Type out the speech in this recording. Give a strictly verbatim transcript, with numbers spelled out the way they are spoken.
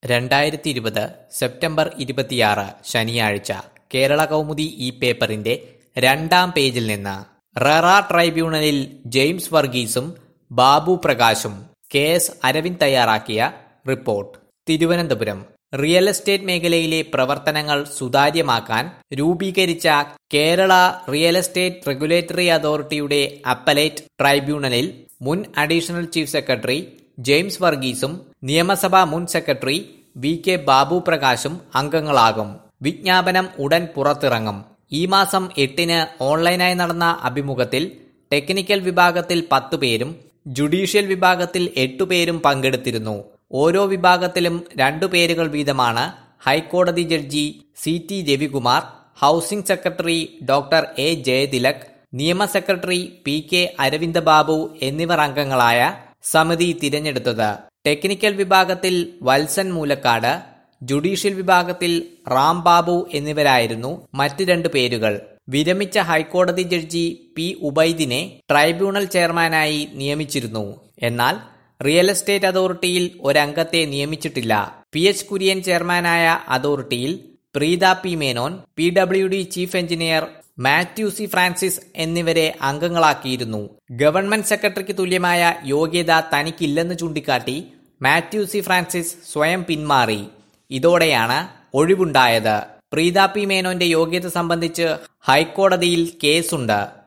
രണ്ടായിരത്തി ഇരുപത് സെപ്റ്റംബർ ഇരുപത്തിയാറ് ശനിയാഴ്ച കേരള കൗമുദി ഈ പേപ്പറിന്റെ രണ്ടാം പേജിൽ നിന്ന് റെറ ട്രൈബ്യൂണലിൽ ജെയിംസ് വർഗീസും ബാബു പ്രകാശും. കെ എസ് അരവിന്ദ് തയ്യാറാക്കിയ റിപ്പോർട്ട്. തിരുവനന്തപുരം. റിയൽ എസ്റ്റേറ്റ് മേഖലയിലെ പ്രവർത്തനങ്ങൾ സുതാര്യമാക്കാൻ രൂപീകരിച്ച കേരള റിയൽ എസ്റ്റേറ്റ് റെഗുലേറ്ററി അതോറിറ്റിയുടെ അപ്പലേറ്റ് ട്രൈബ്യൂണലിൽ മുൻ അഡീഷണൽ ചീഫ് സെക്രട്ടറി ജെയിംസ് വർഗീസും നിയമസഭാ മുൻ സെക്രട്ടറി വി കെ ബാബു പ്രകാശും അംഗങ്ങളാകും. വിജ്ഞാപനം ഉടൻ പുറത്തിറങ്ങും. ഈ മാസം എട്ടിന് ഓൺലൈനായി നടന്ന അഭിമുഖത്തിൽ ടെക്നിക്കൽ വിഭാഗത്തിൽ പത്തു പേരും ജുഡീഷ്യൽ വിഭാഗത്തിൽ എട്ടുപേരും പങ്കെടുത്തിരുന്നു. ഓരോ വിഭാഗത്തിലും രണ്ടു പേരുകൾ വീതമാണ് ഹൈക്കോടതി judge C T Ravikumar, housing secretary doctor A Jayathilak, നിയമ secretary P K Aravinda Babu എന്നിവർ അംഗങ്ങളായ സമിതി തിരഞ്ഞെടുത്തത്. ടെക്നിക്കൽ വിഭാഗത്തിൽ വത്സൻ മൂലക്കാട്, ജുഡീഷ്യൽ വിഭാഗത്തിൽ റാം ബാബു എന്നിവരായിരുന്നു മറ്റ് രണ്ടു പേരുകൾ. വിരമിച്ച ഹൈക്കോടതി ജഡ്ജി പി ഉബൈദിനെ ട്രൈബ്യൂണൽ ചെയർമാനായി നിയമിച്ചിരുന്നു. എന്നാൽ റിയൽ എസ്റ്റേറ്റ് അതോറിറ്റിയിൽ ഒരംഗത്തെ നിയമിച്ചിട്ടില്ല. പി എച്ച് കുര്യൻ ചെയർമാനായ അതോറിറ്റിയിൽ Preetha P Menon, P W D chief engineer Mathew C Francis എന്നിവരെ അംഗങ്ങളാക്കിയിരുന്നു. ഗവൺമെന്റ് സെക്രട്ടറിക്ക് തുല്യമായ യോഗ്യത തനിക്കില്ലെന്ന് ചൂണ്ടിക്കാട്ടി മാത്യു സി ഫ്രാൻസിസ് സ്വയം പിന്മാറി. ഇതോടെയാണ് ഒഴിവുണ്ടായത്. പ്രീത പി മേനോന്റെ യോഗ്യത സംബന്ധിച്ച് ഹൈക്കോടതിയിൽ കേസുണ്ട്.